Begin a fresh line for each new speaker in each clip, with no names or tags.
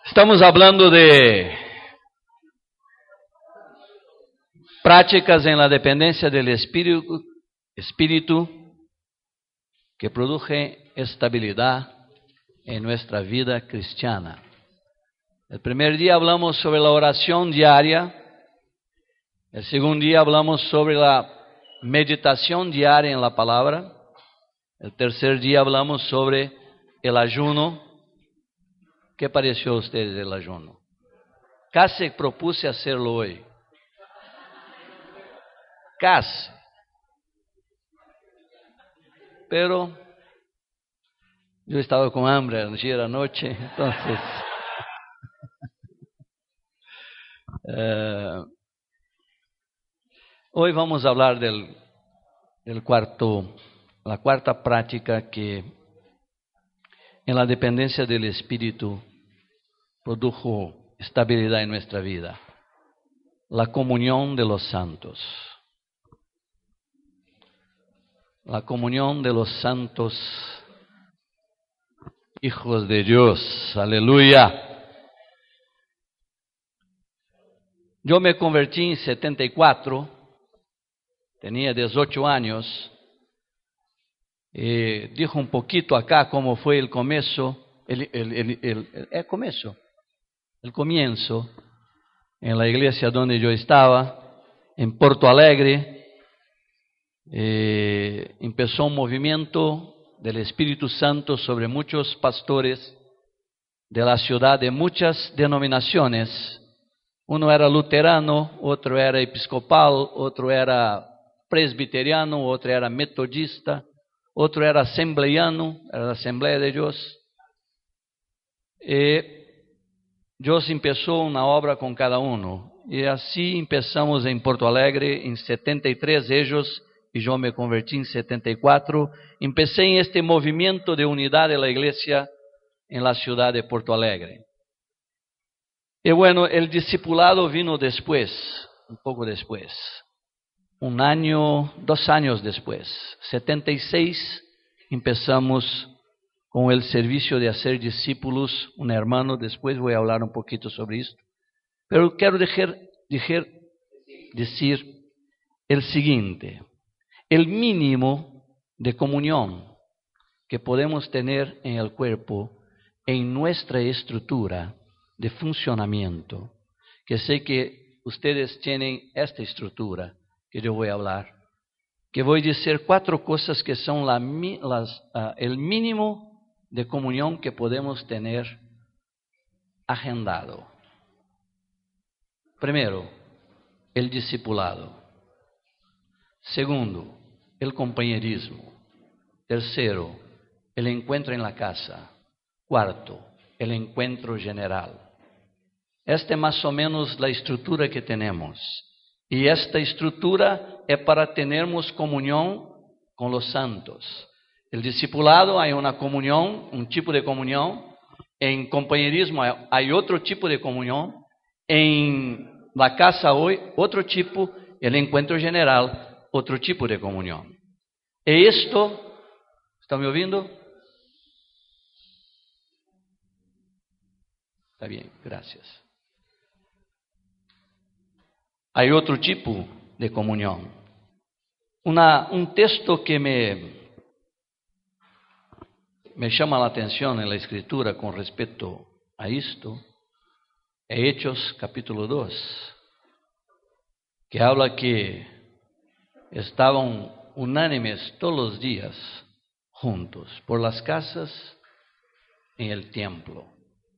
Estamos hablando de prácticas en la dependencia del espíritu que produce estabilidad en nuestra vida cristiana. El primer día hablamos sobre la oración diaria. El segundo día hablamos sobre la meditación diaria en la palabra. El tercer día hablamos sobre el ayuno. ¿Qué pareció a ustedes el ayuno? Casi propuse hacerlo hoy. Casi. Pero yo estaba con hambre ayer anoche, entonces hoy vamos a hablar la cuarta práctica que en la dependencia del Espíritu produjo estabilidad en nuestra vida: la comunión de los santos. La comunión de los santos hijos de Dios. Aleluya. Yo me convertí en 74, tenía 18 años. Dijo un poquito acá cómo fue el comienzo, el comienzo en la iglesia donde yo estaba, en Porto Alegre. Empezó un movimiento del Espíritu Santo sobre muchos pastores de la ciudad de muchas denominaciones. Uno era luterano, otro era episcopal, otro era presbiteriano, otro era metodista, otro era asambleano, era la Asamblea de Dios. Dios empezó una obra con cada uno. Y así empezamos en Porto Alegre, en 73 ellos, y yo me convertí en 74. Empecé en este movimiento de unidad de la iglesia en la ciudad de Porto Alegre. Y bueno, el discipulado vino después, un poco después, 1 año, 2 años después. 76 empezamos con el servicio de hacer discípulos. Un hermano, después voy a hablar un poquito sobre esto. Pero quiero decir el siguiente: el mínimo de comunión que podemos tener en el cuerpo, en nuestra estructura de funcionamiento, que sé que ustedes tienen esta estructura que yo voy a hablar, que voy a decir 4 cosas que son el mínimo de comunión que podemos tener agendado. Primero, el discipulado. Segundo, el compañerismo. Tercero, el encuentro en la casa. Cuarto, el encuentro general. Esta es más o menos la estructura que tenemos. Y esta estructura es para tenermos comunión con los santos. El discipulado hay una comunión, un tipo de comunión. En compañerismo hay otro tipo de comunión. En la casa hoy, otro tipo. El encuentro general, otro tipo de comunión. Y esto, ¿están me ouvindo? Está bien, gracias. Hay otro tipo de comunión. Un texto que me llama la atención en la Escritura con respecto a esto es Hechos capítulo 2, que habla que estaban unánimes todos los días juntos por las casas en el templo.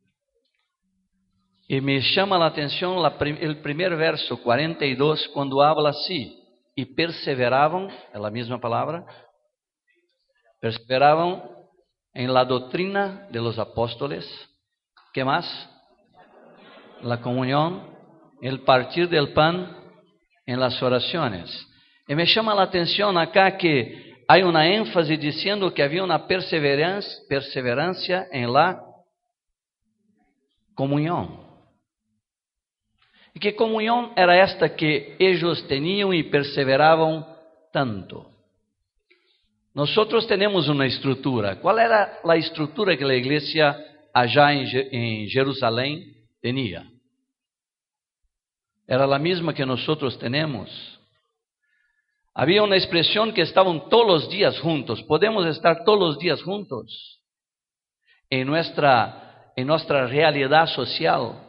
Y me llama la atención el primer verso 42, cuando habla así: y perseveraban, es la misma palabra, perseveraban en la doctrina de los apóstoles. ¿Qué más? La comunión, el partir del pan, en las oraciones. Y me llama la atención acá que hay una énfasis diciendo que había una perseverancia en la comunión. ¿Y qué comunión era esta que ellos tenían y perseveraban tanto? Nosotros tenemos una estructura. ¿Cuál era la estructura que la iglesia allá en Jerusalén tenía. Era la misma que nosotros tenemos. Había una expresión que estaban todos los días juntos. Podemos estar todos los días juntos en nuestra realidad social.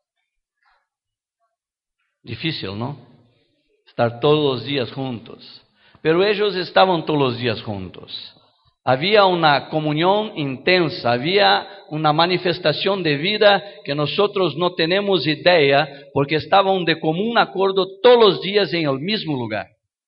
Difícil, ¿no? Estar todos los días juntos. Pero ellos estaban todos los días juntos. Había una comunión intensa, había una manifestación de vida que nosotros no tenemos idea, porque estaban de común acuerdo todos los días en el mismo lugar.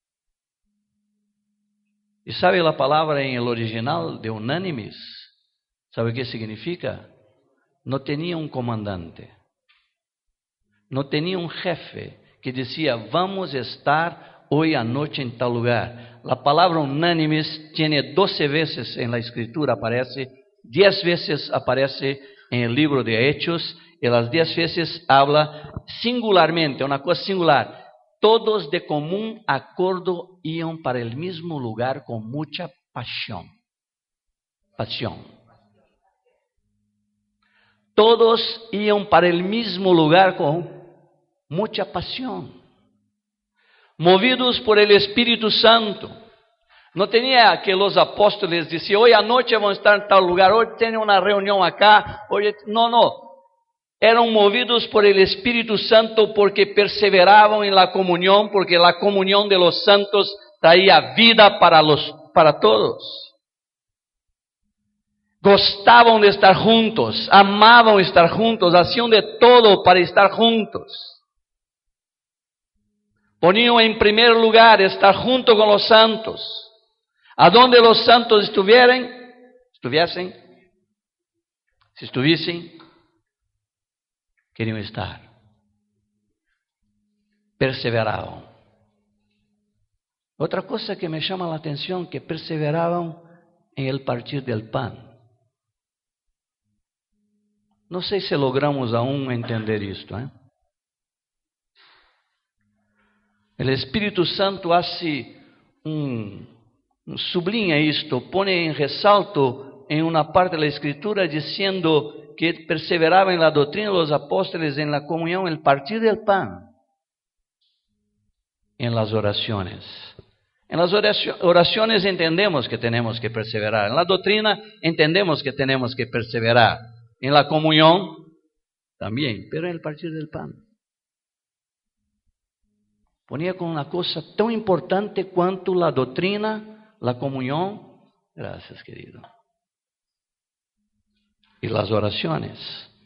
¿Y sabe la palabra en el original de unánimes? ¿Sabe qué significa? No tenía un comandante, no tenía un jefe que decía, vamos a estar hoy anoche en tal lugar. La palabra unánimes tiene 12 veces en la escritura, aparece, 10 veces aparece en el libro de Hechos, y las 10 veces habla singularmente, una cosa singular. Todos de común acuerdo iban para el mismo lugar con mucha pasión. Todos iban para el mismo lugar con mucha pasión. Movidos por el Espíritu Santo. No tenía que los apóstoles decían, hoy anoche vamos a estar en tal lugar, hoy tienen una reunión acá, hoy... No. Eran movidos por el Espíritu Santo porque perseveraban en la comunión, porque la comunión de los santos traía vida para todos. Gostaban de estar juntos, amaban estar juntos, hacían de todo para estar juntos. Ponían en primer lugar estar junto con los santos. A donde los santos estuviesen, querían estar. Perseveraban. Otra cosa que me llama la atención, que perseveraban en el partir del pan. No sé si logramos aún entender esto, El Espíritu Santo hace sublinha esto, pone en resalto en una parte de la Escritura diciendo que perseveraba en la doctrina de los apóstoles, en la comunión, en el partir del pan, en las oraciones. En las oraciones entendemos que tenemos que perseverar, en la doctrina entendemos que tenemos que perseverar, en la comunión también, pero en el partir del pan. Ponía con una cosa tan importante cuanto la doctrina, la comunión, gracias querido, y las oraciones.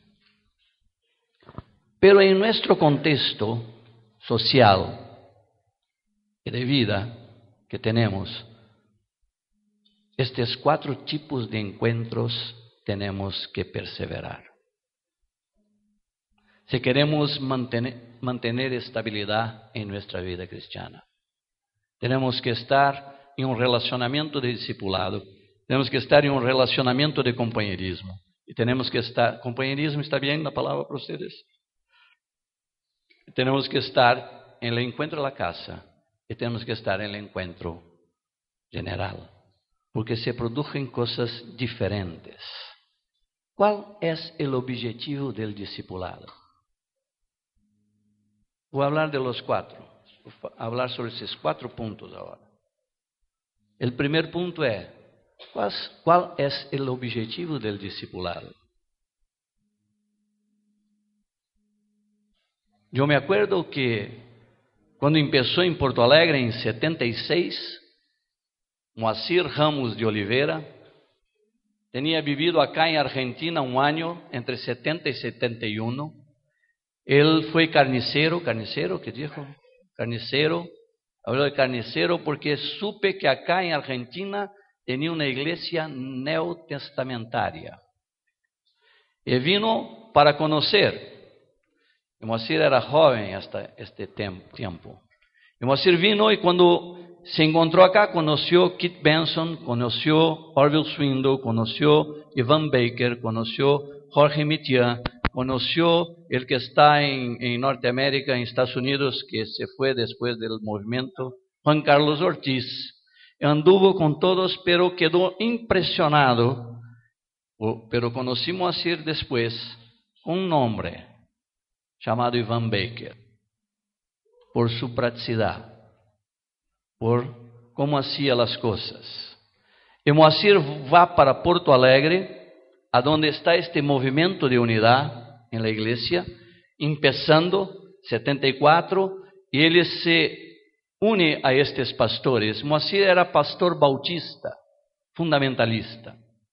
Pero en nuestro contexto social y de vida que tenemos, estos 4 tipos de encuentros tenemos que perseverar. Si queremos mantener estabilidad en nuestra vida cristiana, tenemos que estar en un relacionamiento de discipulado, tenemos que estar en un relacionamiento de compañerismo, y tenemos que estar, compañerismo, ¿está bien la palabra para ustedes? Tenemos que estar en el encuentro de la casa, y tenemos que estar en el encuentro general, porque se producen cosas diferentes. ¿Cuál es el objetivo del discipulado? Voy a hablar de los 4, voy a hablar sobre esos 4 puntos ahora. El primer punto es, ¿cuál es el objetivo del discipulado? Yo me acuerdo que cuando empezó en Porto Alegre en 76, Moacir Ramos de Oliveira tenía vivido acá en Argentina un año, entre 70 y 71. Él fue carnicero, ¿qué dijo? Carnicero, habló de carnicero porque supe que acá en Argentina tenía una iglesia neotestamentaria. Y vino para conocer. Y Moacir era joven hasta este tiempo. Y Moacir vino y cuando se encontró acá, conoció Kit Benson, conoció Orville Swindle, conoció Ivan Baker, conoció Jorge Mitya, conoció el que está en Norteamérica, en Estados Unidos, que se fue después del movimiento, Juan Carlos Ortiz. Anduvo con todos, pero quedó impresionado pero conocí Moacir después con un hombre llamado Ivan Baker, por su practicidad, por cómo hacía las cosas. Y Moacir va para Porto Alegre, a donde está este movimiento de unidad en la iglesia, empezando 74, y él se une a estes pastores. Moacir era pastor bautista, fundamentalista.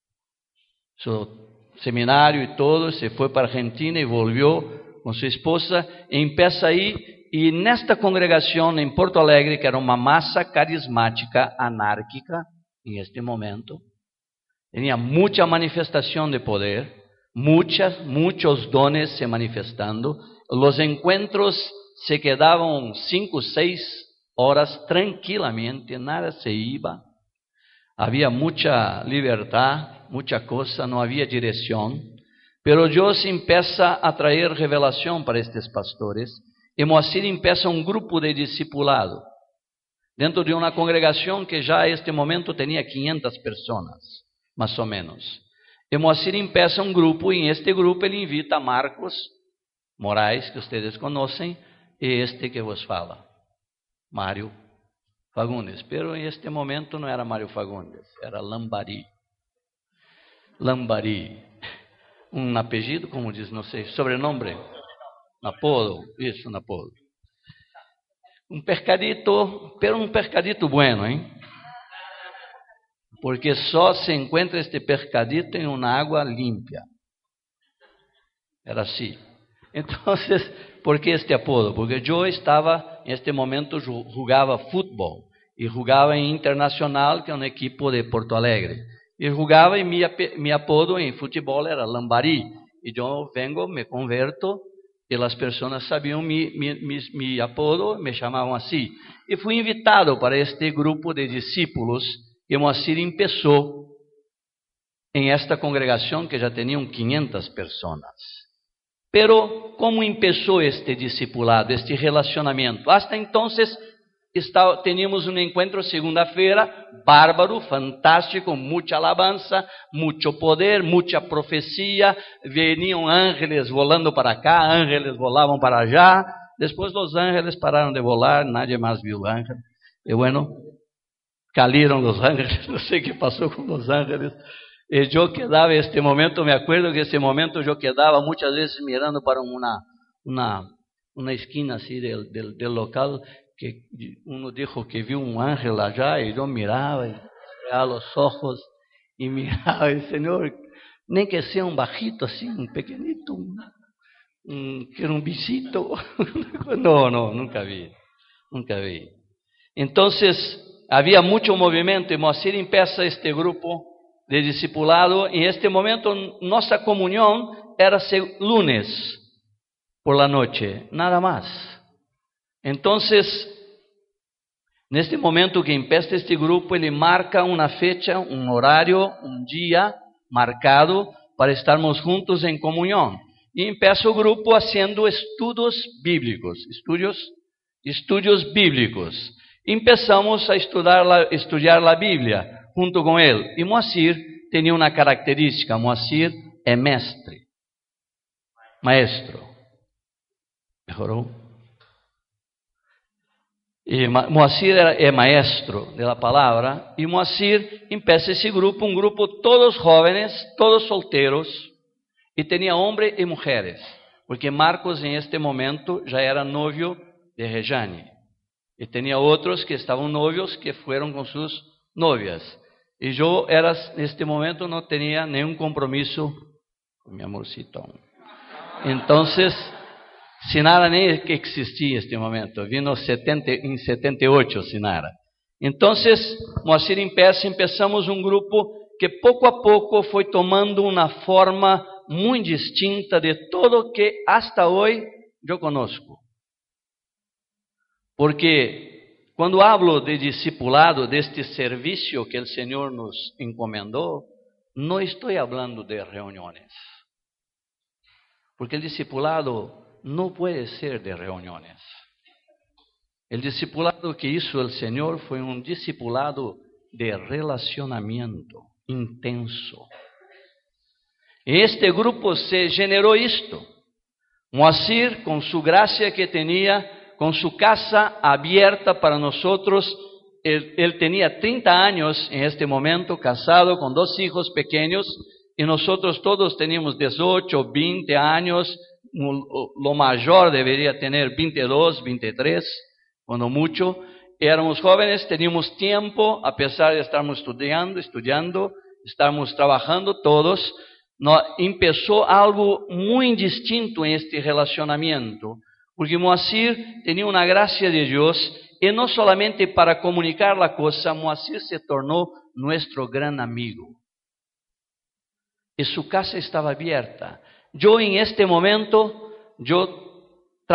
Su seminario y todo, se fue para Argentina y volvió con su esposa, e empieza ahí, y en esta congregación en Porto Alegre, que era una masa carismática, anárquica, en este momento, tenía mucha manifestación de poder, muchos dones se manifestando. Los encuentros se quedaban 5 o 6 horas tranquilamente, nada se iba. Había mucha libertad, mucha cosa, no había dirección. Pero Dios empieza a traer revelación para estes pastores, y Moacir empieza un grupo de discipulado, dentro de una congregación que ya a este momento tenía 500 personas, más o menos. E Moacir empieza um grupo, e em este grupo ele invita a Marcos Moraes, que vocês conhecem, e este que vos fala, Mário Fagundes. Pero em este momento não era Mário Fagundes, era Lambari. Lambari, um apelido, como diz, não sei, sobrenome, apodo, isso, um apodo. Um pescadito, pero um pescadito bueno, hein? Porque só se encontra este pescadito em uma água limpa. Era assim. Então, por que este apodo? Porque eu estava, em este momento, jogava futebol. E jogava em Internacional, que é um equipo de Porto Alegre. E jogava, e meu apodo em futebol era Lambari. E eu vengo, me converto, e as pessoas sabiam meu apodo, me chamavam assim. E fui invitado para este grupo de discípulos que Moacir empezou em esta congregação que já tinham 500 pessoas. Pero como empezou este discipulado, este relacionamento? Hasta entonces teníamos um encontro segunda-feira, bárbaro, fantástico, muita alabanza, muito poder, muita profecia, veniam ángeles volando para cá, ángeles volavam para allá, depois os ángeles pararam de volar, nadie mais viu ángeles, e bueno, caíram os ángeles, não sei o que passou com os ángeles, e eu quedava, este momento, me acuerdo que esse momento eu quedava muitas vezes mirando para uma esquina assim del local, que uno dijo que viu um ángel allá, e eu mirava, e cerrava os olhos, e mirava, e Senhor, nem que seja um bajito assim, um pequenito, que era um bichito, não, nunca vi. Então, havia muito movimento, e Moacir empieza este grupo de discipulado. En este momento nuestra comunión era lunes por la noche, nada más. Entonces, en este momento que empieza este grupo, ele marca una fecha, un horario, un día marcado para estarmos juntos en comunión. Y empieza el grupo haciendo estudios bíblicos. Empezamos a estudiar la Biblia junto com ele. E Moacir tinha uma característica: Moacir é maestro. Melhorou? E Moacir é maestro da palavra. E Moacir empieza esse grupo, um grupo todos jovens, todos solteiros, e tinha homens e mulheres, porque Marcos em este momento já era novio de Rejane, e tinha outros que estavam novios que foram com suas novias. E eu neste momento não tinha nenhum compromisso com meu amorcito. Então, Sinara nem existia neste momento. Vino em 78, Sinara. Então, Moacir empezamos um grupo que pouco a pouco foi tomando uma forma muito distinta de todo que hasta hoje eu conosco. Porque quando hablo de discipulado, deste serviço que o Senhor nos encomendou, não estou falando de reuniões. Porque o discipulado não pode ser de reuniões. O discipulado que hizo o Senhor foi um discipulado de relacionamento intenso. En este grupo se generó esto. Moacir, con su gracia que tenía, con su casa abierta para nosotros, él tenía 30 años en este momento, casado con 2 hijos pequeños, y nosotros todos teníamos 18, 20 años, lo mayor debería tener 22, 23, cuando mucho. Éramos jóvenes, teníamos tiempo, a pesar de estarmos estudiando, estarmos trabajando todos. No, empezó algo muy distinto en este relacionamiento, porque Moacir tenía una gracia de Dios, y no solamente para comunicar la cosa, Moacir se tornó nuestro gran amigo. Y su casa estaba abierta. Yo en este momento, yo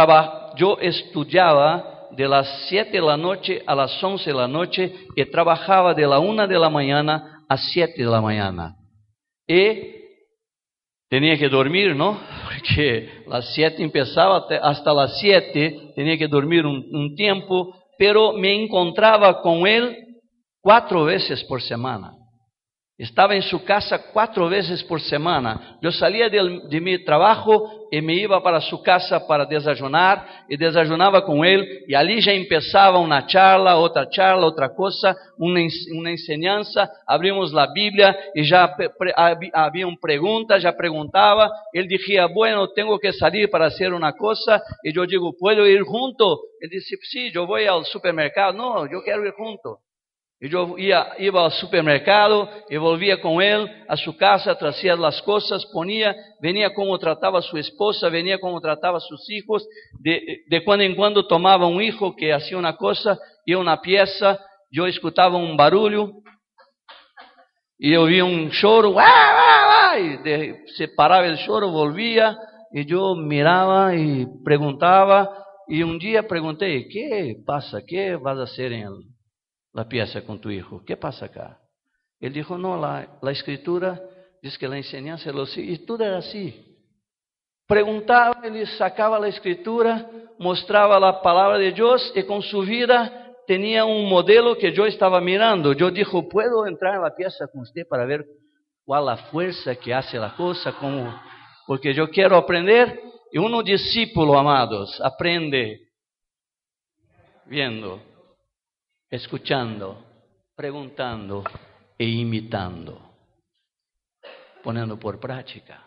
estudiaba de las 7 de la noche a las 11 de la noche y trabajaba de la 1 de la mañana a 7 de la mañana. Y tenía que dormir, ¿no? Porque las 7 empezaba hasta las 7, tenía que dormir un tiempo, pero me encontraba con él 4 veces por semana. Estaba en su casa 4 veces por semana. Yo salía de mi trabajo y me iba para su casa para desayunar, y desayunaba con él, y allí ya empezaba una charla, otra cosa, una enseñanza. Abrimos la Biblia y ya habían preguntas, ya preguntaba. Él decía, bueno, tengo que salir para hacer una cosa, y yo digo, ¿puedo ir junto? Él dice, sí, yo voy al supermercado. No, yo quiero ir junto. Y yo iba al supermercado y volvía con él a su casa, traía las cosas, venía como trataba a su esposa, venía como trataba a sus hijos. De cuando en cuando tomaba un hijo que hacía una cosa y una pieza, yo escuchaba un barullo y oía un choro, y se paraba el choro, volvía, y yo miraba y preguntaba, y un día pregunté, ¿qué pasa? ¿Qué vas a hacer en la pieza con tu hijo? ¿Qué pasa acá? Él dijo, no, la escritura dice que la enseñanza lo sigue. Y todo era así. Preguntaba, él sacaba la escritura, mostraba la palabra de Dios, y con su vida tenía un modelo que yo estaba mirando. Yo dijo, ¿puedo entrar en la pieza con usted para ver cuál la fuerza que hace la cosa? Porque yo quiero aprender. Y un discípulo, amados, aprende viendo, escuchando, preguntando e imitando, poniendo por práctica.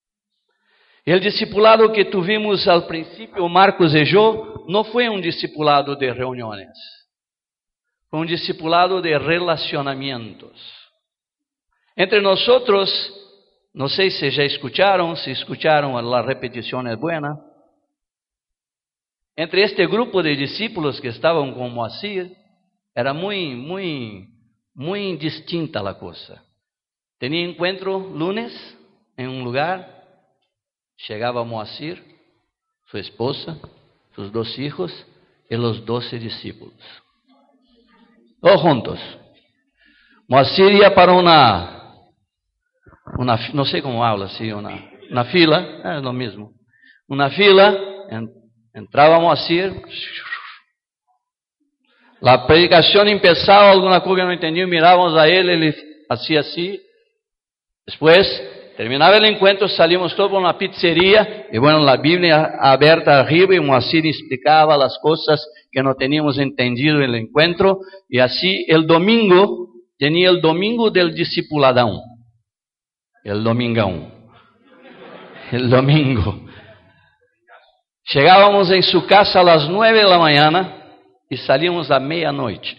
El discipulado que tuvimos al principio, Marcos y yo, no fue un discipulado de reuniones, fue un discipulado de relacionamientos. Entre nosotros, no sé si ya escucharon, si escucharon, la repetición es buena. Entre este grupo de discípulos que estaban con Moacir, era muy distinta la cosa. Tenía encuentro lunes en un lugar, llegaba Moacir, su esposa, sus 2 hijos y los 12 discípulos. Todos juntos. Moacir ia para una no sé cómo habla así, una fila, es lo mismo. Una fila, entraba Moacir. La predicación empezaba, alguna cosa que no entendía, mirábamos a él hacía así. Después terminaba el encuentro, salimos todos por una pizzería, y bueno, la Biblia abierta arriba, y Moacir explicaba las cosas que no teníamos entendido en el encuentro, y así el domingo, tenía el domingo del discipuladão. El domingão. El domingo. Llegábamos en su casa a las 9 de la mañana, y salíamos a medianoche,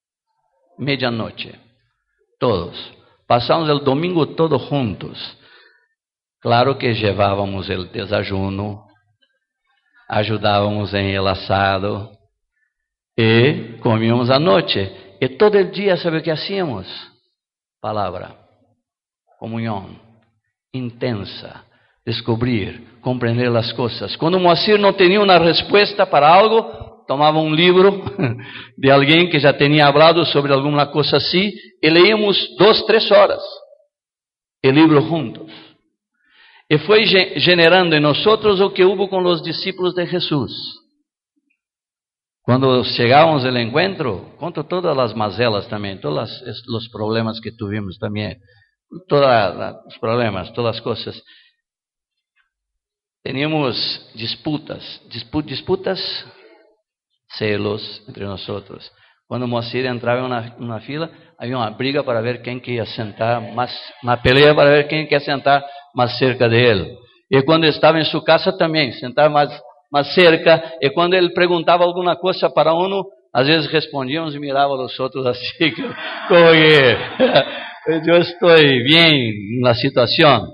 todos. Pasamos el domingo todos juntos. Claro que llevábamos el desayuno, ayudábamos en el asado y comíamos a noche. Y todo el día, ¿sabe qué hacíamos? Palabra, comunión intensa, descubrir, comprender las cosas. Cuando Moacir no tenía una respuesta para algo, tomaba un libro de alguien que ya tenía hablado sobre alguna cosa así, y leíamos 2, 3 horas el libro juntos. Y fue generando en nosotros lo que hubo con los discípulos de Jesús. Cuando llegábamos al encuentro, conto todas las mazelas también, todos los problemas que tuvimos también. todos los problemas, todas las cosas. Teníamos disputas, celos entre nosotros. Cuando Moacir entraba en una fila, había una briga para ver quién quería sentar una pelea para ver quién quería sentar más cerca de él. Y cuando estaba en su casa también, sentaba más cerca. Y cuando él preguntaba alguna cosa para uno, a veces respondíamos y miraba a los otros así, como que yo estoy bien en la situación.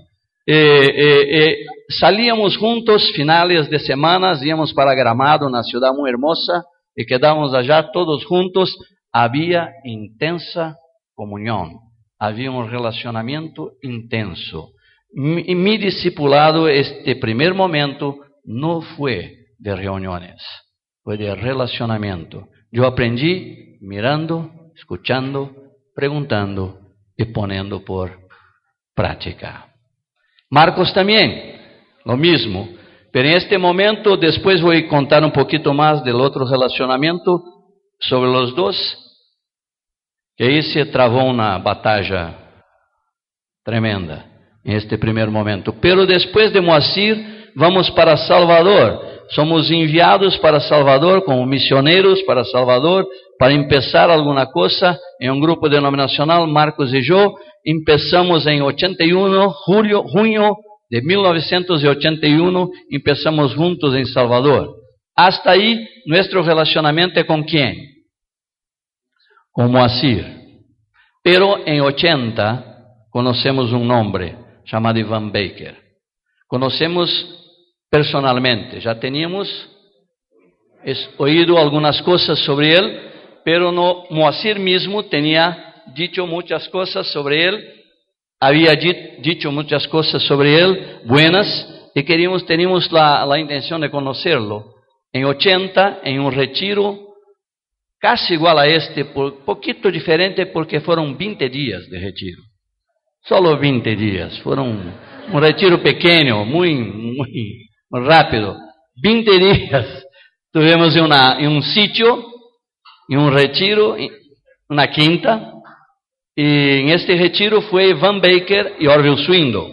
Salíamos juntos finales de semanas, íbamos para Gramado, una ciudad muy hermosa, y quedábamos allá todos juntos. Había intensa comunión, había un relacionamiento intenso. Mi discipulado, este primer momento, no fue de reuniones, fue de relacionamiento. Yo aprendí mirando, escuchando, preguntando y poniendo por práctica. Marcos también, lo mismo. Pero en este momento, después voy a contar un poquito más del otro relacionamiento sobre los dos, que ahí se trabó una batalla tremenda en este primer momento. Pero después de Moacir, vamos para Salvador. Somos enviados para Salvador como misioneros para Salvador, para empezar alguna cosa en un grupo denominacional. Marcos y yo empezamos en 81, junio de 1981, empezamos juntos en Salvador. Hasta ahí, nuestro relacionamiento es con ¿quién? Con Moacir. Pero en 80 conocemos un hombre llamado Ivan Baker. Conocemos personalmente, ya teníamos oído algunas cosas sobre él, pero no, Moacir mismo tenía dicho muchas cosas sobre él, había dicho muchas cosas sobre él, buenas, y teníamos la intención de conocerlo. En 80, en un retiro, casi igual a este, poquito diferente porque fueron 20 días de retiro. Solo 20 días, fueron un retiro pequeño, muy rápido. 20 días tuvimos en un sitio, en un retiro, una quinta, y en este retiro fue Van Baker y Orville Swindle.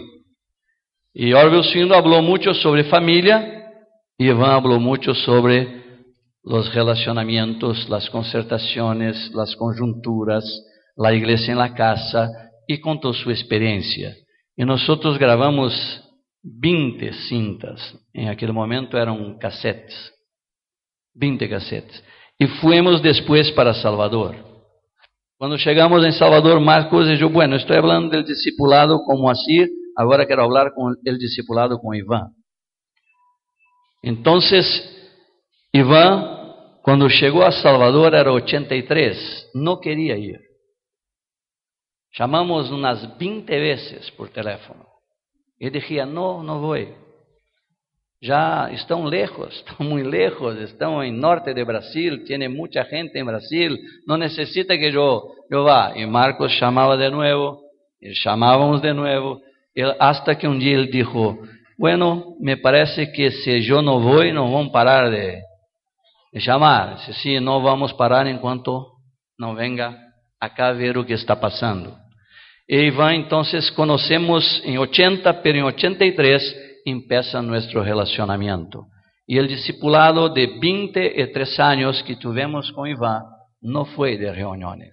Y Orville Swindle habló mucho sobre familia, y Van habló mucho sobre los relacionamientos, las concertaciones, las conjunturas, la iglesia en la casa, y contó su experiencia. Y nosotros grabamos 20 cintas, en aquel momento eran cassettes, 20 cassettes, y fuimos después para Salvador. Cuando llegamos en Salvador, Marcos y yo, bueno, estoy hablando del discipulado con Moacir, ahora quiero hablar con el discipulado con Iván. Entonces, Iván, cuando llegó a Salvador era 83, no quería ir. Llamamos unas 20 veces por teléfono. Él decía, no voy. Ya están lejos, están muy lejos, están en norte de Brasil, tiene mucha gente en Brasil, no necesita que yo vá. Y Marcos llamaba de nuevo, y llamábamos de nuevo, hasta que un día él dijo, bueno, me parece que si yo no voy, no vamos a parar de llamar. Dice, sí, no vamos a parar enquanto no venga acá a ver o que está pasando. Y Iván, entonces conocemos en 80, pero en 83 empieza nuestro relacionamiento. Y el discipulado de 23 años que tuvimos con Iván no fue de reuniones.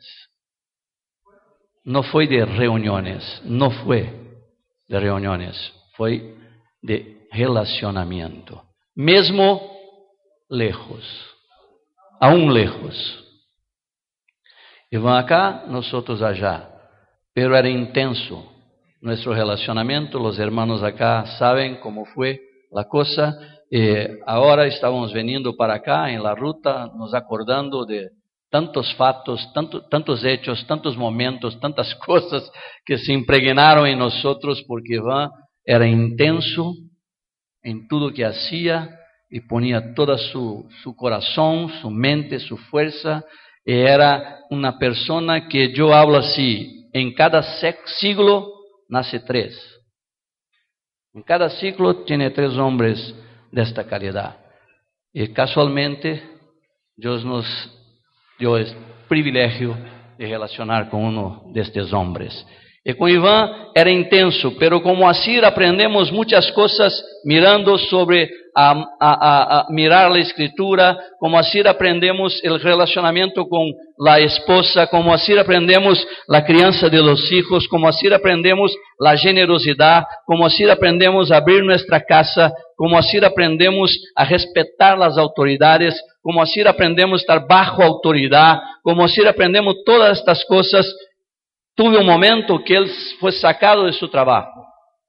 No fue de reuniones, no fue de reuniones, fue de relacionamiento. Mesmo lejos, aún lejos. Iván acá, nosotros allá. Pero era intenso nuestro relacionamiento. Los hermanos acá saben cómo fue la cosa. Ahora estábamos veniendo para acá en la ruta, nos acordando de tantos fatos, tantos hechos, tantos momentos, tantas cosas que se impregnaron en nosotros, porque Iván era intenso en todo que hacía y ponía todo su corazón, su mente, su fuerza. Era una persona que yo hablo así, en cada siglo nace 3. En cada siglo tiene 3 hombres de esta calidad. Y casualmente Dios nos dio el privilegio de relacionar con uno de estos hombres. Y con Iván era intenso, pero con Moacir aprendemos muchas cosas mirando sobre mirar la escritura. Con Moacir aprendemos el relacionamiento con la esposa. Con Moacir aprendemos la crianza de los hijos. Con Moacir aprendemos la generosidad. Con Moacir aprendemos a abrir nuestra casa. Con Moacir aprendemos a respetar las autoridades. Con Moacir aprendemos a estar bajo autoridad. Con Moacir aprendemos todas estas cosas. Tuve un momento que él fue sacado de su trabajo.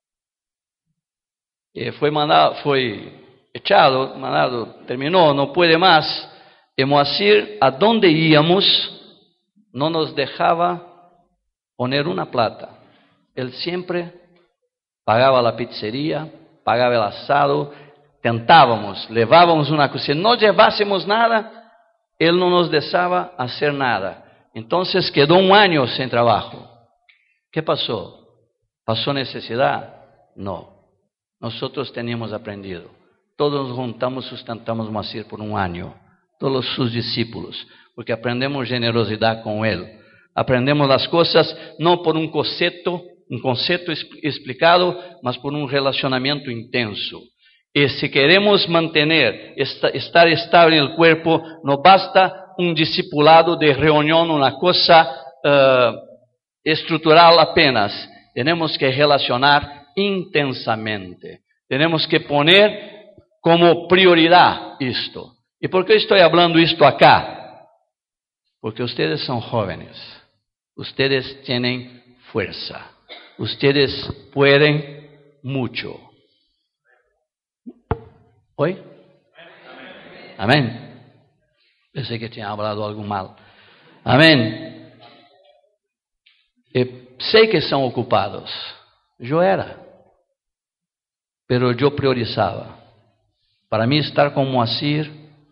Fue echado, terminó, no puede más. Y Moacir, a donde íbamos, no nos dejaba poner una plata. Él siempre pagaba la pizzería, pagaba el asado, tentábamos, llevábamos una cosa. Si no llevásemos nada, él no nos dejaba hacer nada. Entonces quedó un año sin trabajo. ¿Qué pasó? ¿Pasó necesidad? No. Nosotros teníamos aprendido. Todos nos juntamos, sustentamos Moacir por un año. Todos sus discípulos. Porque aprendemos generosidad con él. Aprendemos las cosas no por un concepto explicado, mas por un relacionamiento intenso. Y si queremos mantener, estar estable en el cuerpo, no basta un discipulado de reunión, una cosa estructural apenas. Tenemos que relacionar intensamente. Tenemos que poner como prioridad esto. ¿Y por qué estoy hablando esto acá? Porque ustedes son jóvenes. Ustedes tienen fuerza. Ustedes pueden mucho. ¿Hoy? Amén. Pensé que tinha hablado algo mal. Amém. Sei que são ocupados. Eu era. Pero eu priorizava. Para mim estar com Moacir,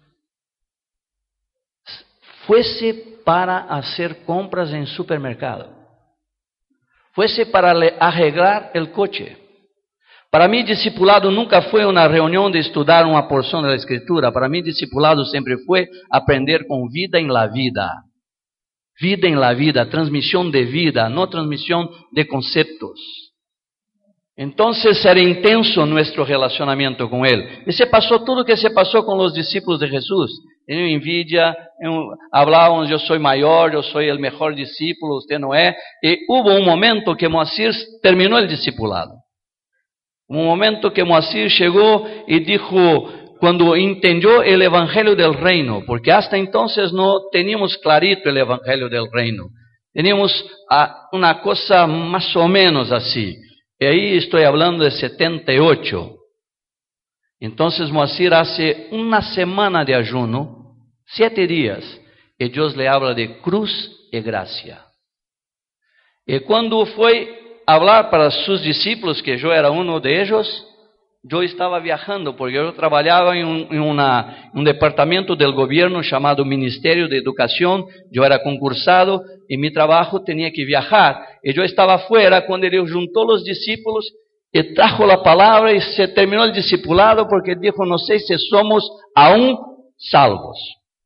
fuese para hacer compras em supermercado. Fuese para arreglar el coche. Para mim, discipulado nunca foi uma reunião de estudar uma porção da Escritura. Para mim, discipulado sempre foi aprender com vida em la vida. Vida em la vida, transmissão de vida, não transmissão de conceptos. Então, era intenso nosso relacionamento com Ele. E se passou tudo o que se passou com os discípulos de Jesus. Tinham envidia, falavam, eu sou maior, eu sou o melhor discípulo, você não é. E houve um momento que Moacir terminou o discipulado. Um momento que Moacir chegou e dijo, quando entendeu o evangelho del reino, porque hasta entonces não teníamos clarito o evangelho del reino. Teníamos uma coisa mais ou menos assim. E aí estou falando de 78. Então Moacir hace uma semana de ayuno, 7 dias, e Deus le habla de cruz e gracia. E quando foi hablar para sus discípulos, que yo era uno de ellos, yo estaba viajando, porque yo trabajaba en un departamento del gobierno llamado Ministerio de Educación. Yo era concursado y mi trabajo tenía que viajar. Y yo estaba afuera cuando él juntó los discípulos y trajo la palabra y se terminó el discipulado, porque dijo, no sé si somos aún salvos.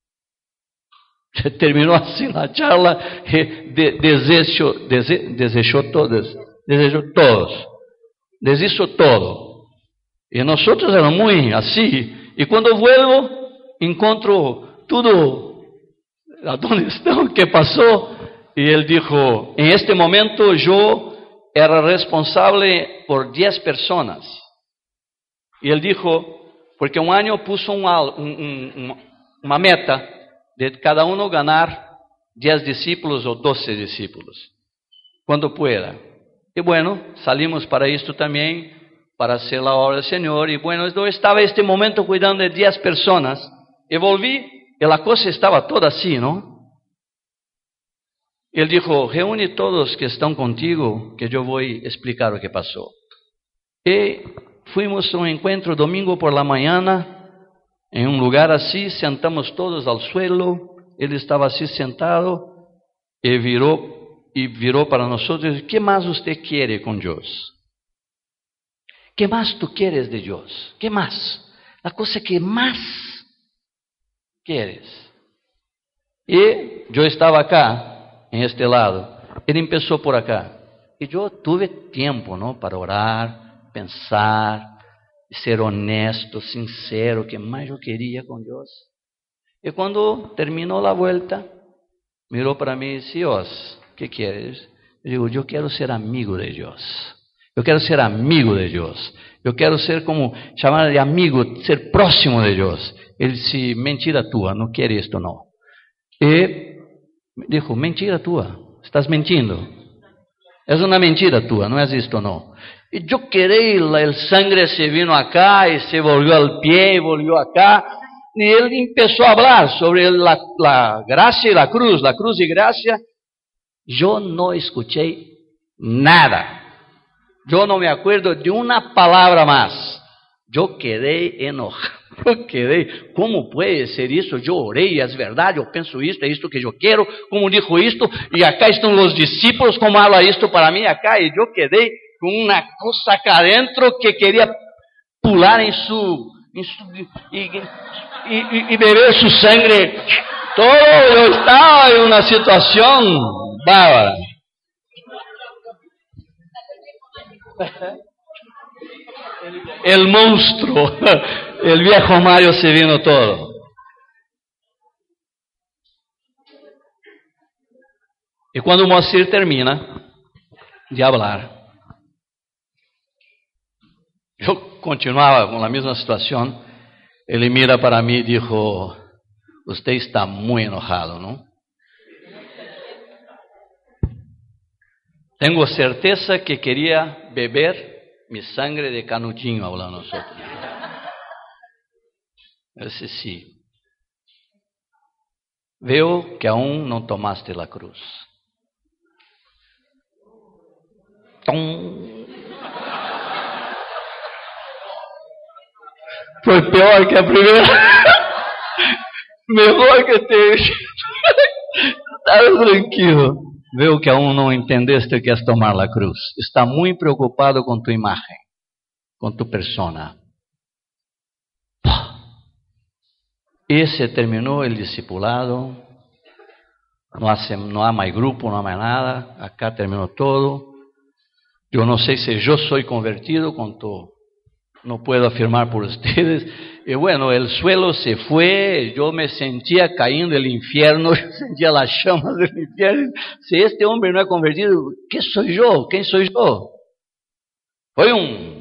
Se terminó así la charla y desechó deshizo todo. Y nosotros éramos muy así. Y cuando vuelvo, encuentro todo. ¿A dónde están? ¿Qué pasó? Y él dijo, en este momento yo era responsable por 10 personas. Y él dijo, porque un año puso una meta de cada uno ganar 10 discípulos o 12 discípulos, cuando pueda. Y bueno, salimos para esto también, para hacer la obra del Señor. Y bueno, yo estaba en este momento cuidando de 10 personas. Y volví, y la cosa estaba toda así, ¿no? Él dijo, reúne todos que están contigo, que yo voy a explicar lo que pasó. Y fuimos a un encuentro domingo por la mañana, en un lugar así, sentamos todos al suelo. Él estaba así sentado, y viró para nosotros, ¿qué más usted quiere con Dios? ¿Qué más tú quieres de Dios? ¿Qué más? La cosa que más quieres. Y yo estaba acá, en este lado. Él empezó por acá. Y yo tuve tiempo, ¿no?, para orar, pensar, ser honesto, sincero, que más yo quería con Dios. Y cuando terminó la vuelta, miró para mí y dice: Dios, ¿qué quieres? Yo digo: yo quiero ser amigo de Dios. Yo quiero ser amigo de Dios. Yo quiero ser, como llamar de amigo, ser próximo de Dios. Él dice: mentira tua, no quiere esto, no. Y dijo: mentira tua, estás mentindo. Es una mentira tua, no es esto, no. Y yo quedé, el sangre se vino acá y se volvió al pie y volvió acá. Y él empezó a hablar sobre la gracia y la cruz y gracia. Yo no escuché nada. Yo no me acuerdo de una palabra más. Yo quedé enojado. Yo quedé: ¿cómo puede ser eso? Yo oré, es verdad, yo pienso esto, es esto que yo quiero. ¿Cómo dijo esto? Y acá están los discípulos, ¿cómo habla esto para mí acá? Y yo quedé con una cosa acá adentro que quería pular y beber su sangre. Todo, yo estaba en una situación bárbara. El monstruo, el viejo Mario se vino todo. Y cuando Moacir termina de hablar, yo continuaba con la misma situación. Él mira para mí y dijo: usted está muy enojado, ¿no? Tengo certeza que quería beber mi sangre de canudinho, hablando nosotros. Ese sí. Veo que aún no tomaste la cruz. Fue peor que a primera. Mejor que te. Estás tranquilo. Veo que aún no entendeste que es tomar la cruz. Está muy preocupado con tu imagen, con tu persona. Y se terminó el discipulado. No hay más grupo, no hay más nada. Acá terminó todo. Yo no sé si yo soy convertido, no puedo afirmar por ustedes. Y bueno, el suelo se fue, yo me sentía cayendo del infierno, yo sentía las llamas del infierno. Si este hombre no es convertido, ¿qué soy yo? ¿Quién soy yo? Fue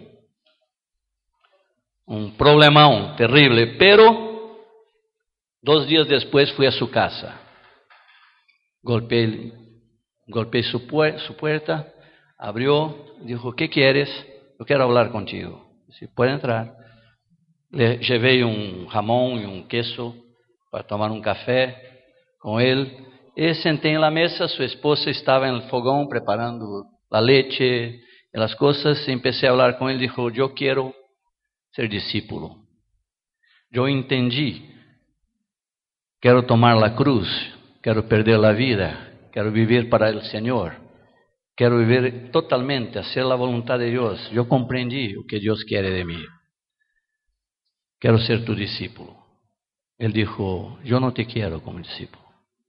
un problemón terrible, pero 2 días después fui a su casa. Golpeé su puerta, abrió, dijo: ¿qué quieres? Yo quiero hablar contigo. Si puede entrar. Le llevé un jamón y un queso para tomar un café con él. Y senté en la mesa, su esposa estaba en el fogón preparando la leche y las cosas. Y empecé a hablar con él. Dijo: yo quiero ser discípulo. Yo entendí. Quiero tomar la cruz. Quiero perder la vida. Quiero vivir para el Señor. Quiero vivir totalmente, hacer la voluntad de Dios. Yo comprendí lo que Dios quiere de mí. Quiero ser tu discípulo. Él dijo: yo no te quiero como discípulo.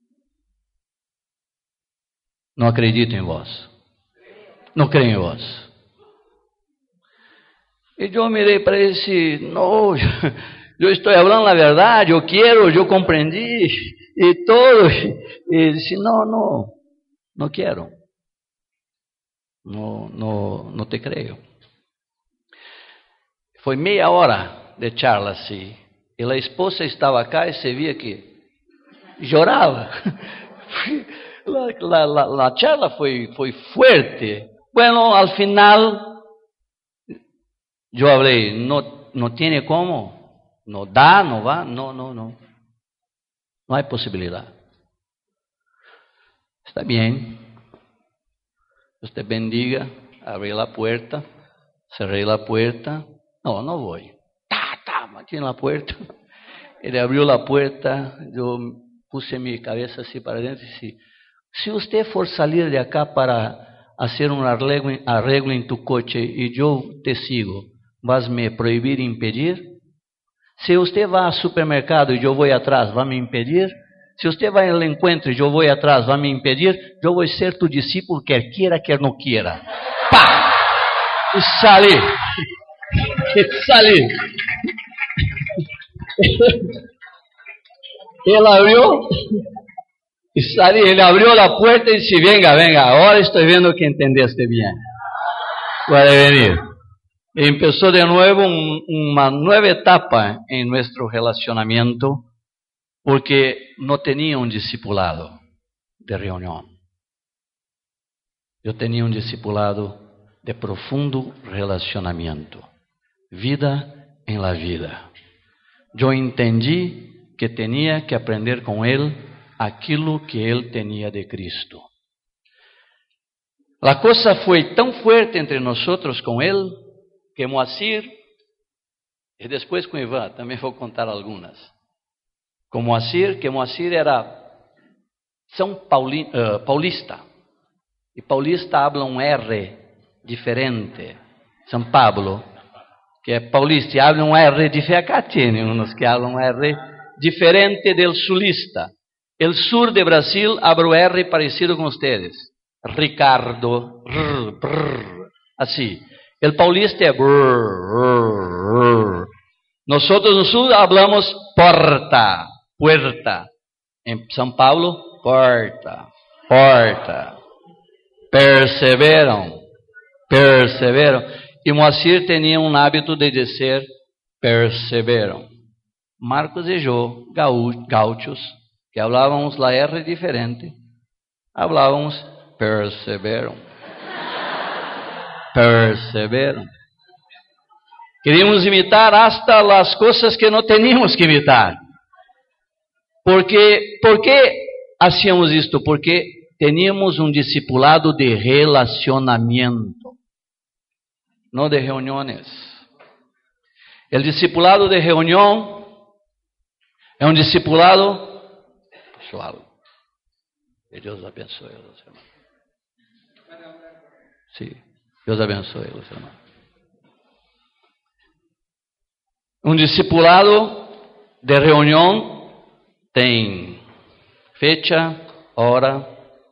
No acredito en vos. No creo en vos. Y yo miré para él y dije: no, yo estoy hablando la verdad, yo quiero, yo comprendí y todo. Y dice: no quiero. No te creo. Fue media hora de charla así. Y la esposa estaba acá y se veía que lloraba. La charla fue fuerte. Bueno, al final yo hablé: no tiene cómo, no da, no va, no hay posibilidad. Está bien. Usted bendiga. Abrí la puerta, cerré la puerta. No voy. Aquí en la puerta. Él abrió la puerta, yo puse mi cabeza así para adentro y dije: si usted for salir de acá para hacer un arreglo en tu coche y yo te sigo, ¿vas me prohibir, impedir? Si usted va al supermercado y yo voy atrás, ¿va me impedir? Se usted vai ao encontro e eu vou atrás, vai me impedir, eu vou ser tu discípulo, quer queira, quer não queira. Pá! E salí. Salí. Ele abriu e salí. Ele abriu a porta e disse: venga, venga, agora estou vendo que entendeste bem. Puede venir. E empezó de nuevo uma nueva etapa em nosso relacionamento, porque não tinha um discipulado de reunião. Eu tinha um discipulado de profundo relacionamento, vida em la vida. Eu entendi que tinha que aprender com ele aquilo que ele tinha de Cristo. A coisa foi tão forte entre nós com ele, que Moacir, e depois com Ivan, também vou contar algumas. Com Moacir, que Moacir era paulista, e paulista habla um R diferente. São Pablo, que é paulista, e habla um R diferente. Acá tem uns que hablam um R diferente del sulista. El sur de Brasil habla um R parecido com ustedes. Ricardo, assim. El paulista é brr. Nosotros no sul hablamos puerta. Em São Paulo, porta. Perseveram. E Moacir tinha um hábito de dizer perseveram. Marcos e eu, gauchos, que hablávamos la R diferente, hablávamos perseveram. Queríamos imitar hasta as coisas que não teníamos que imitar. ¿Por qué hacíamos isto? Porque teníamos um discipulado de relacionamento, não de reuniões. O discipulado de reunião é um discipulado pessoal. Que Deus abençoe os irmãos. Sim, Deus abençoe os irmãos. Um discipulado de reunião tem fecha, hora,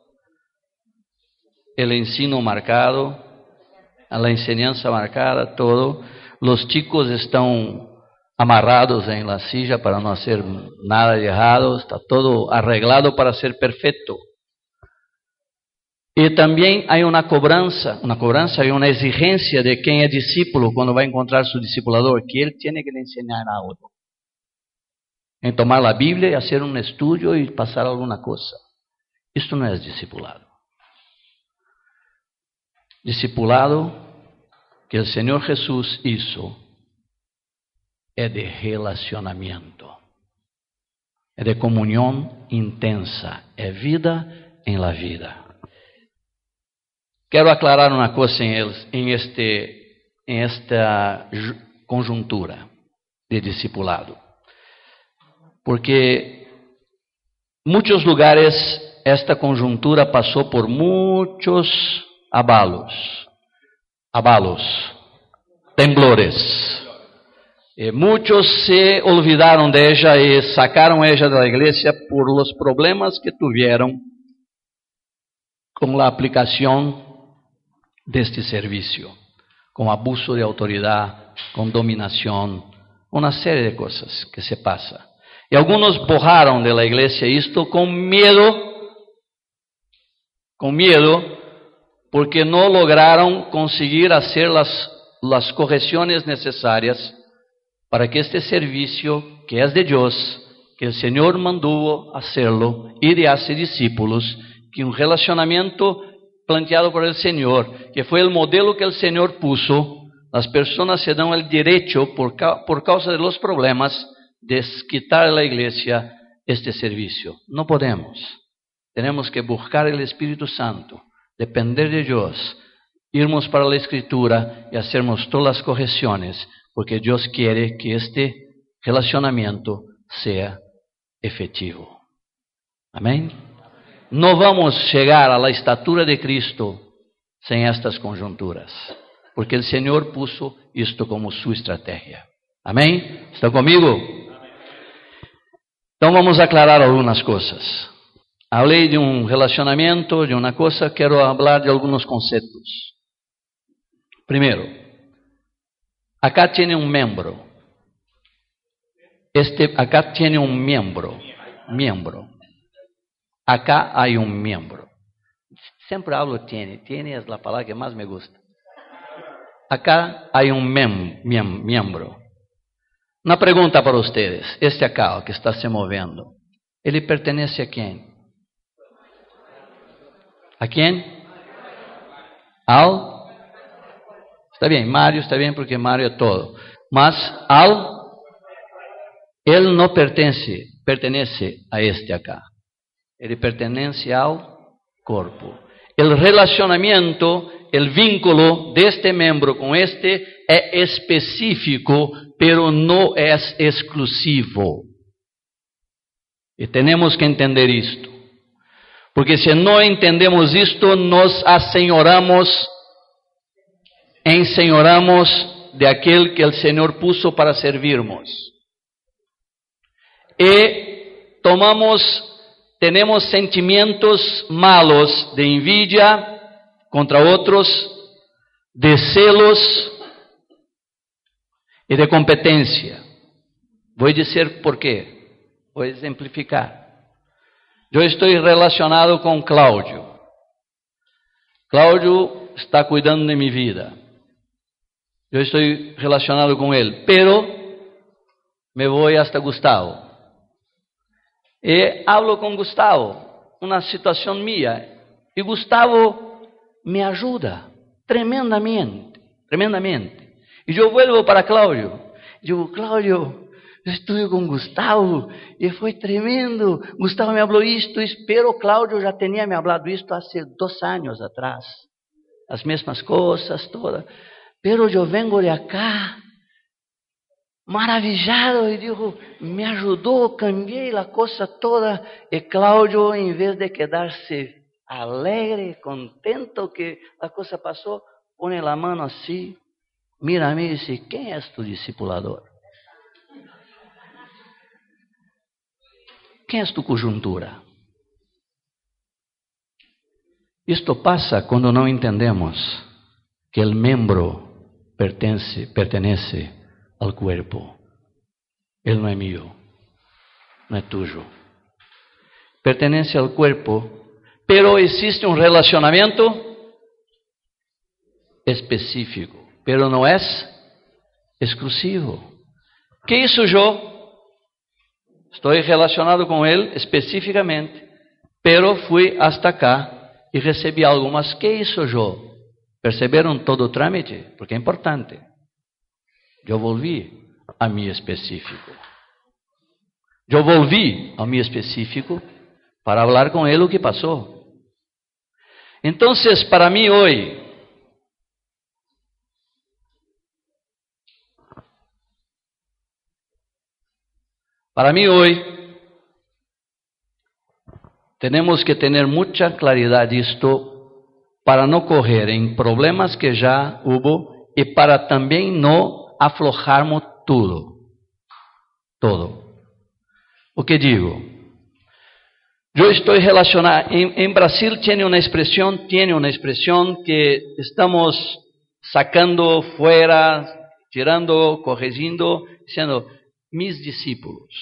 o ensino marcado, a enseñanza marcada, todo. Os chicos estão amarrados em la silla para não hacer nada de errado, está todo arreglado para ser perfeito. E também há uma cobrança e uma exigência de quem é discípulo quando vai encontrar seu discipulador, que ele tem que lhe ensinar algo. Em tomar a Bíblia e fazer um estudo e passar alguma coisa. Isto não é discipulado. Discipulado que o Senhor Jesus hizo é de relacionamento, é de comunhão intensa, é vida em la vida. Quero aclarar uma coisa em esta conjuntura de discipulado, porque muitos lugares esta conjuntura passou por muitos abalos, temblores. E muitos se olvidaram de ella e sacaram ella da igreja por los problemas que tuvieron com a aplicação deste serviço, com abuso de autoridade, com dominação, uma série de coisas que se passa. E alguns borraram de la igreja isto com medo, porque não lograram conseguir fazer as correções necessárias para que este serviço, que é de Deus, que o Senhor mandou hacerlo, ir e hacer discípulos, que um relacionamento planteado por el Senhor, que foi o modelo que o Senhor puso, as pessoas se dão o direito, por causa de los problemas, de quitar a igreja este serviço. Não podemos. Temos que buscar o Espírito Santo, depender de Deus, irmos para a Escritura e hacermos todas as correções, porque Deus quer que este relacionamento seja efetivo. Amém? Não vamos chegar à estatura de Cristo sem estas conjunturas, porque o Senhor puso isto como sua estratégia. Amém? Estão comigo? Então vamos aclarar algumas coisas. Hablei de um relacionamento, de uma coisa, quero falar de alguns conceitos. Primeiro, acá tem um membro. Acá tem um membro. Acá há um membro. Sempre hablo tiene. Tiene é a palavra que mais me gusta. Acá há um membro. Uma pergunta para vocês. Este acá, que está se movendo, ele pertence a quem? ¿A quién? Al. Está bien, Mario está bien porque Mario es todo. Mas él no pertenece a este acá. Él pertenece al corpo. El relacionamiento, el vínculo de este miembro con este es específico, pero no es exclusivo. Y tenemos que entender esto. Porque se não entendemos isto, nos enseñoramos de aquele que o Senhor puso para servirmos. E temos sentimentos malos de envidia contra outros, de celos e de competência. Vou dizer por quê. Vou exemplificar. Eu estou relacionado com Cláudio. Cláudio está cuidando de minha vida. Eu estou relacionado com ele. Pero me vou hasta Gustavo. E hablo com Gustavo. Uma situação minha. E Gustavo me ajuda tremendamente. E eu volto para Cláudio. Digo, Cláudio, eu estive com Gustavo e foi tremendo. Gustavo me falou isto, pero Cláudio já tinha me falado isto há 2 anos atrás. As mesmas coisas, todas. Pero eu vengo de acá, maravillado, e digo, me ajudou, cambiei a coisa toda. E Cláudio, em vez de quedar-se alegre, contento que a coisa passou, põe a mão assim, mira a mim e diz, quem és tu discipulador? Quem és tu conjuntura? Isto passa quando não entendemos que o membro pertence ao corpo. Ele não é meu, não é tuyo. Pertence ao corpo, pero existe um relacionamento específico, pero não é exclusivo. Que isso eu? Estou relacionado com ele especificamente, pero fui hasta cá e recebi algo. Mas que isso eu? Perceberam todo o trâmite? Porque é importante. Eu volvi a mim específico. Eu volvi a mim específico para falar com ele o que passou. Então, para mim hoje, temos que ter muita claridade isto para não correr em problemas que já houve e para também não aflojarmos tudo. O que digo? Eu estou relacionado. Em Brasil tem uma expressão que estamos sacando fora, tirando, corrigindo, dizendo mis discípulos.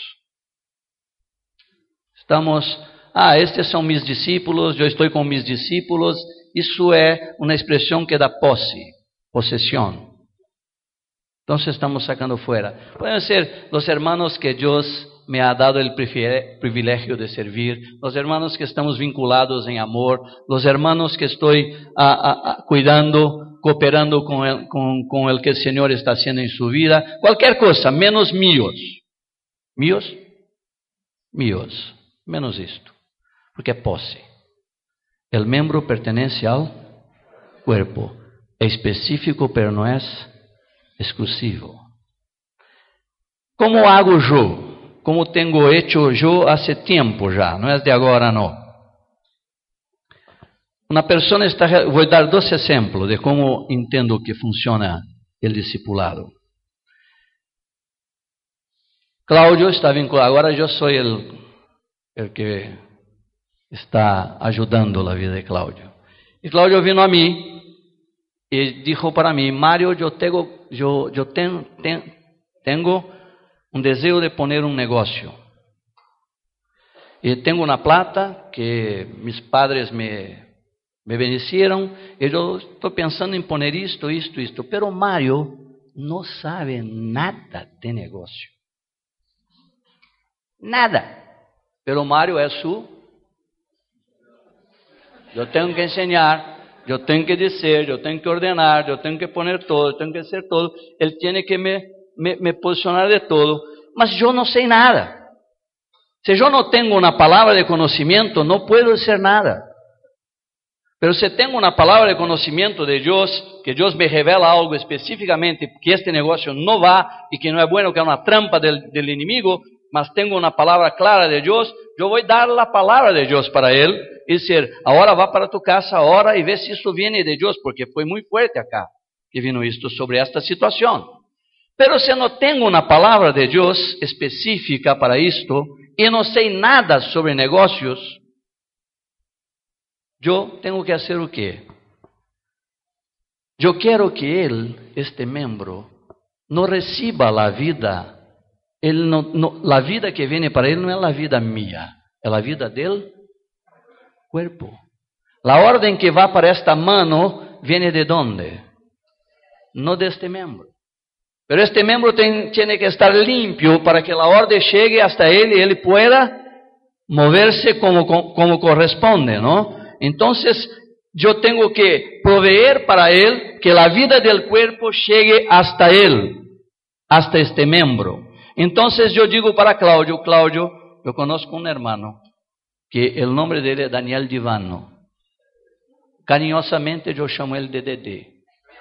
Estes são mis discípulos, eu estou com mis discípulos. Isso é uma expressão que dá possessão. Então estamos sacando fora. Podem ser os hermanos que Deus me ha dado o privilégio de servir, os hermanos que estamos vinculados em amor, os hermanos que estou cuidando, cooperando com o que o Senhor está haciendo em sua vida, qualquer coisa, menos míos. Míos, menos isto, porque é posse. O membro pertence ao corpo, é específico, pero não é exclusivo. Como hago eu? Como tenho hecho eu há tempo já, não é de agora não. Uma pessoa vou dar 2 exemplos de como entendo que funciona o discipulado. Claudio está vinculado, ahora yo soy el que está ayudando la vida de Claudio. Y Claudio vino a mí y dijo para mí: Mario, yo tengo un deseo de poner un negocio. Y tengo una plata que mis padres me bendecieron, y yo estoy pensando en poner esto. Pero Mario no sabe nada de negocio. Nada. Pero Mario es yo tengo que enseñar, yo tengo que decir, yo tengo que ordenar, yo tengo que poner todo, yo tengo que hacer todo. Él tiene que me posicionar de todo. Mas yo no sé nada. Si yo no tengo una palabra de conocimiento, no puedo hacer nada. Pero si tengo una palabra de conocimiento de Dios, que Dios me revela algo específicamente, que este negocio no va y que no es bueno, que es una trampa del enemigo, mas tengo una palabra clara de Dios, yo voy a dar la palabra de Dios para él y decir: ahora va para tu casa, ahora, y ve si esto viene de Dios, porque fue muy fuerte acá que vino esto sobre esta situación. Pero si no tengo una palabra de Dios específica para esto, y no sé nada sobre negocios, yo tengo que hacer o qué? Yo quiero que él, este miembro, no reciba la vida. La vida que viene para él no es la vida mía, es la vida del cuerpo. La orden que va para esta mano viene de dónde? No de este miembro. Pero este miembro tiene que estar limpio para que la orden llegue hasta él y él pueda moverse como corresponde, ¿no? Entonces, yo tengo que proveer para él que la vida del cuerpo llegue hasta él, hasta este miembro. Entonces yo digo para Claudio: Claudio, yo conozco un hermano que el nombre de él es Daniel Divano. Cariñosamente yo llamo él de Dedé.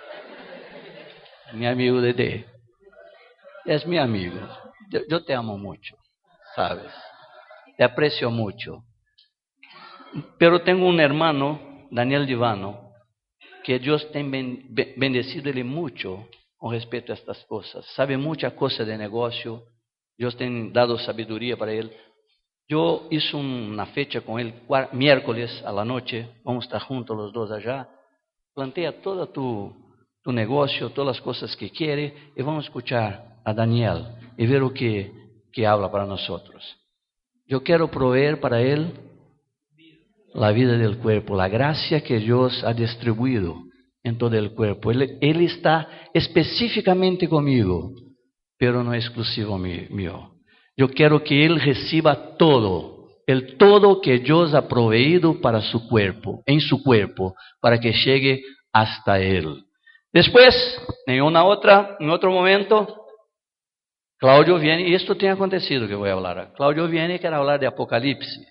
Mi amigo Dedé. Es mi amigo. Yo te amo mucho, ¿sabes? Te aprecio mucho. Pero tengo un hermano, Daniel Divano, que Dios te ha bendecido él mucho con respecto a estas cosas. Sabe muchas cosas de negocio. Dios te ha dado sabiduría para él. Yo hice una fecha con él, miércoles a la noche. Vamos a estar juntos los dos allá. Plantea todo tu negocio, todas las cosas que quiere, y vamos a escuchar a Daniel y ver lo que habla para nosotros. Yo quiero proveer para él la vida del cuerpo, la gracia que Dios ha distribuido en todo el cuerpo. Él está específicamente conmigo, pero no es exclusivo mío. Yo quiero que él reciba todo, el todo que Dios ha proveído para su cuerpo, en su cuerpo, para que llegue hasta él. Después, en otro momento, Claudio viene, y esto tiene acontecido que voy a hablar. Claudio viene y quiere hablar de Apocalipsis.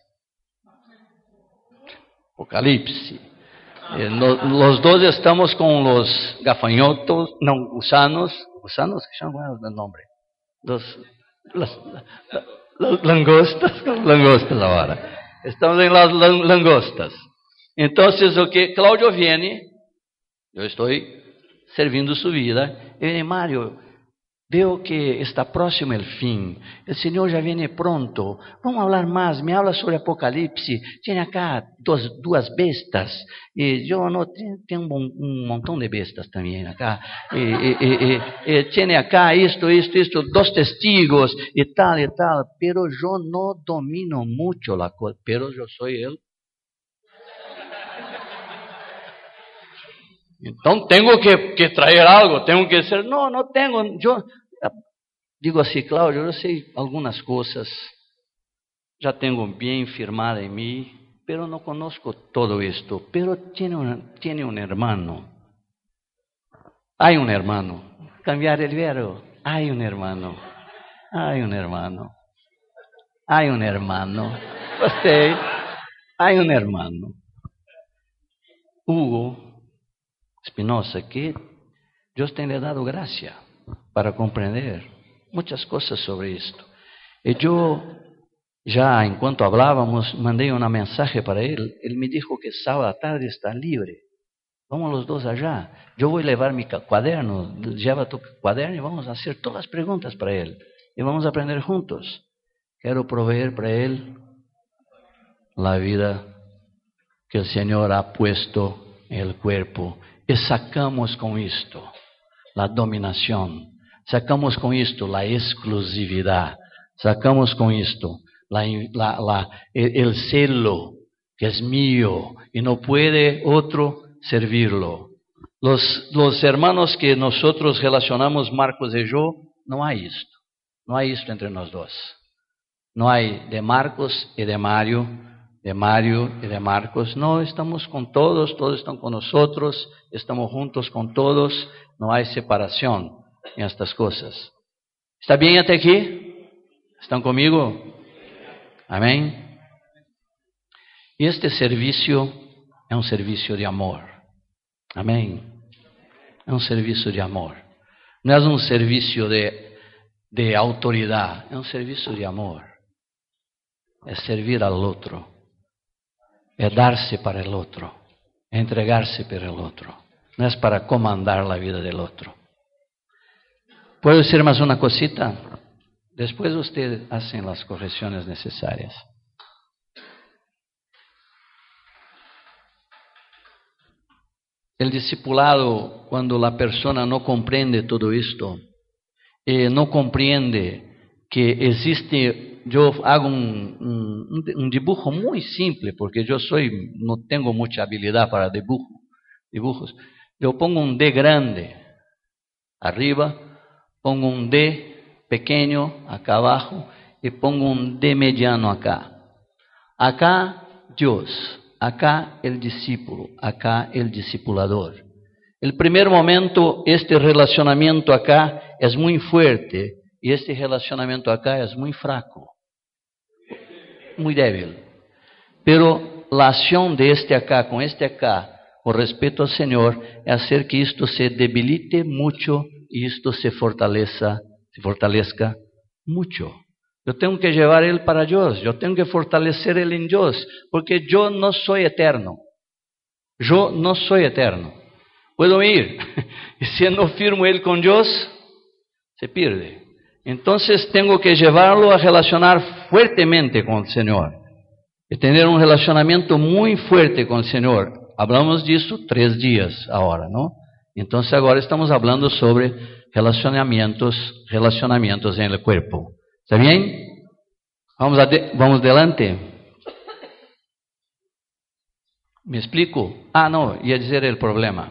Los dos estamos con los gafanhotos, no, gusanos, ¿qué llaman el nombre? Las langostas ahora. Estamos en las langostas. Entonces, Claudio viene, yo estoy servindo su vida, y viene: Mario, veo que está próximo el fin, el Señor ya viene pronto, vamos a hablar más, me habla sobre Apocalipsis, tiene acá duas bestas, y yo no tengo un montón de bestas también acá, tiene acá esto, dos testigos y tal, pero yo no domino mucho la cosa, pero yo soy él. Entonces tengo que traer algo, tengo que decir: no tengo, yo digo así: Claudio, yo sé algunas cosas, ya tengo bien firmada en mí, pero no conozco todo esto, pero tiene un hermano, hay un hermano, cambiar el verbo, hay un hermano, usted, hay un hermano, Hugo Espinosa, que Dios te ha dado gracia para comprender muchas cosas sobre esto. Y yo ya, en cuanto hablábamos, mandé una mensaje para él. Él me dijo que sábado a tarde está libre. Vamos los dos allá. Yo voy a llevar mi cuaderno. Lleva tu cuaderno y vamos a hacer todas las preguntas para él. y vamos a aprender juntos. Quiero proveer para él la vida que el Señor ha puesto en el cuerpo. Y sacamos con esto la dominación, sacamos con esto la exclusividad, sacamos con esto el celo que es mío y no puede otro servirlo. Los hermanos que nosotros relacionamos, Marcos y yo, no hay esto entre los dos. No hay de Marcos y de Mario y de Marcos. No, estamos con todos están con nosotros, estamos juntos con todos, no hay separación en estas cosas. ¿Está bien hasta aquí? ¿Están conmigo? Amén. Y este servicio es un servicio de amor. Amén. Es un servicio de amor. No es un servicio de autoridad, es un servicio de amor. Es servir al otro. Es darse para el otro. Es entregarse para el otro. No es para comandar la vida del otro. ¿Puedo decir más una cosita? Después ustedes hacen las correcciones necesarias. El discipulado, cuando la persona no comprende todo esto, no comprende que existe, yo hago un dibujo muy simple, porque no tengo mucha habilidad para dibujos. Yo pongo un D grande arriba, pongo un D pequeño acá abajo y pongo un D mediano acá. Acá Dios, acá el discípulo, acá el discipulador. El primer momento, este relacionamiento acá es muy fuerte y este relacionamiento acá es muy fraco, muy débil. Pero la acción de este acá con respecto al Señor, es hacer que esto se debilite mucho y esto se fortalezca mucho. Yo tengo que llevar Él para Dios, yo tengo que fortalecer Él en Dios, porque yo no soy eterno. Yo no soy eterno. Puedo ir, y si no firmo Él con Dios, se pierde. Entonces tengo que llevarlo a relacionar fuertemente con el Señor, y tener un relacionamiento muy fuerte con el Señor. Hablamos de eso 3 días ahora, ¿no? Entonces agora estamos hablando sobre relacionamientos en el cuerpo. ¿Está bien? Vamos adelante. ¿Me explico? No, ia dizer el problema.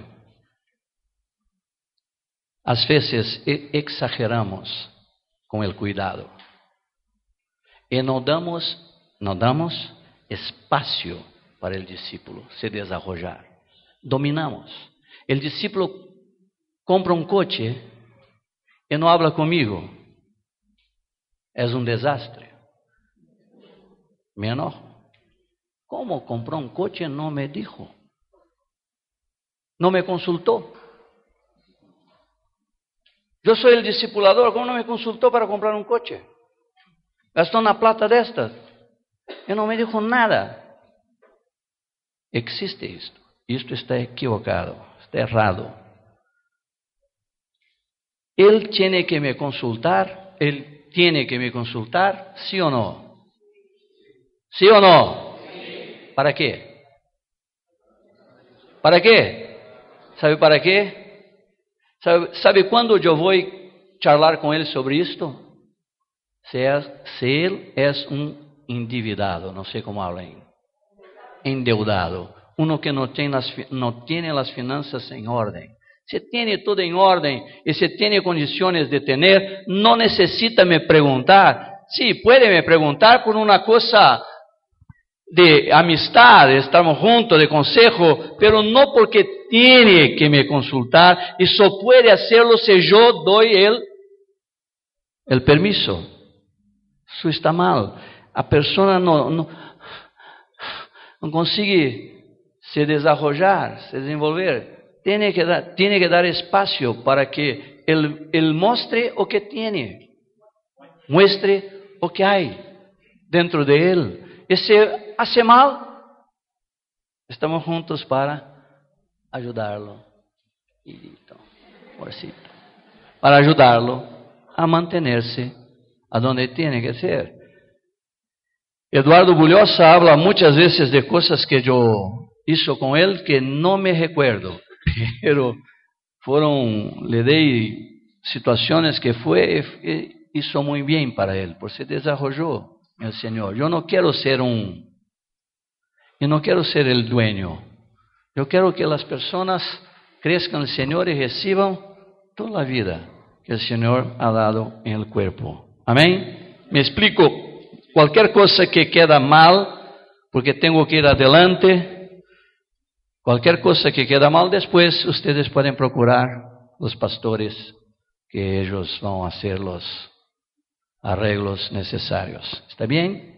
Às vezes exageramos com el cuidado e não damos espaço para el discípulo se desarrollar. Dominamos. El discípulo compra um coche e não habla comigo. É um desastre. Me enojo. ¿Cómo compró un coche? No me dijo. No me consultó. Yo soy el discipulador, ¿cómo no me consultó para comprar un coche? Gastó una plata de estas y no me dijo nada. Existe esto. Y esto está equivocado, está errado. Él tiene que me consultar, ¿sí o no? ¿Sí o no? ¿Para qué? ¿Para qué? ¿Sabe para qué? ¿Sabe cuándo yo voy a charlar con él sobre esto? Si él es un endividado, no sé cómo hablan, endeudado, uno que no tiene las finanzas en orden. Si tiene todo en orden y si tiene condiciones de tener, no necesita me preguntar. Sí, puede me preguntar por una cosa de amistad, estamos juntos, de consejo, pero no porque tiene que me consultar, y solo puede hacerlo si yo doy el permiso. Eso está mal. A persona no consigue se desarrollar, se desenvolver. Tiene que dar espacio para que él muestre o que tiene, muestre o que hay dentro de él. Y si hace mal, estamos juntos para ayudarlo. Para ayudarlo a mantenerse a donde tiene que ser. Eduardo Bullosa habla muchas veces de cosas que yo hizo con él que no me recuerdo, pero le di situaciones que hizo muy bien para él, porque se desarrolló el Señor. Yo no quiero ser el dueño. Yo quiero que las personas crezcan en el Señor y reciban toda la vida que el Señor ha dado en el cuerpo. Amén. Me explico. Cualquier cosa que queda mal, porque tengo que ir adelante, cualquier cosa que queda mal después, ustedes pueden procurar los pastores, que ellos van a hacer los arreglos necesarios. ¿Está bien?